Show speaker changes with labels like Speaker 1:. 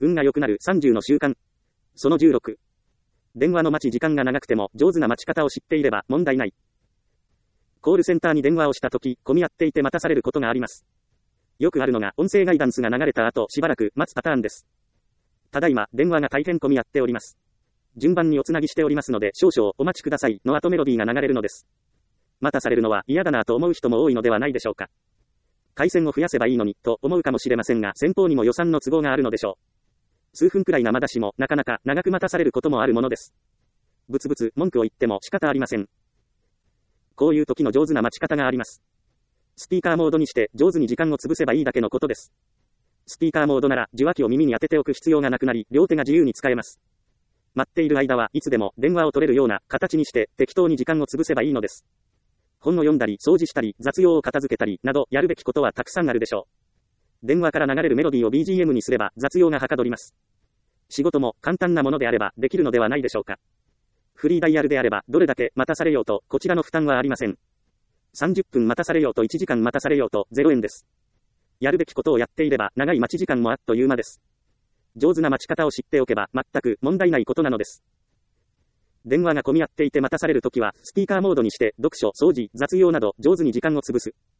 Speaker 1: 運が良くなる30の習慣。その16。電話の待ち時間が長くても上手な待ち方を知っていれば問題ない。コールセンターに電話をしたとき、混み合っていて待たされることがあります。よくあるのが音声ガイダンスが流れた後しばらく待つパターンです。ただいま電話が大変混み合っております。順番におつなぎしておりますので少々お待ちくださいの後メロディーが流れるのです。待たされるのは嫌だなと思う人も多いのではないでしょうか。回線を増やせばいいのにと思うかもしれませんが、先方にも予算の都合があるのでしょう。数分くらいなまだしもなかなか長く待たされることもあるものです。ぶつぶつ文句を言っても仕方ありません。こういう時の上手な待ち方があります。スピーカーモードにして上手に時間を潰せばいいだけのことです。スピーカーモードなら受話器を耳に当てておく必要がなくなり、両手が自由に使えます。待っている間はいつでも電話を取れるような形にして適当に時間を潰せばいいのです。本を読んだり掃除したり雑用を片付けたりなどやるべきことはたくさんあるでしょう。電話から流れるメロディーを BGM にすれば雑用がはかどります。仕事も簡単なものであればできるのではないでしょうか。フリーダイヤルであればどれだけ待たされようとこちらの負担はありません。30分待たされようと1時間待たされようと0円です。やるべきことをやっていれば長い待ち時間もあっという間です。上手な待ち方を知っておけば全く問題ないことなのです。電話が混み合っていて待たされるときはスピーカーモードにして読書、掃除、雑用など上手に時間を潰す。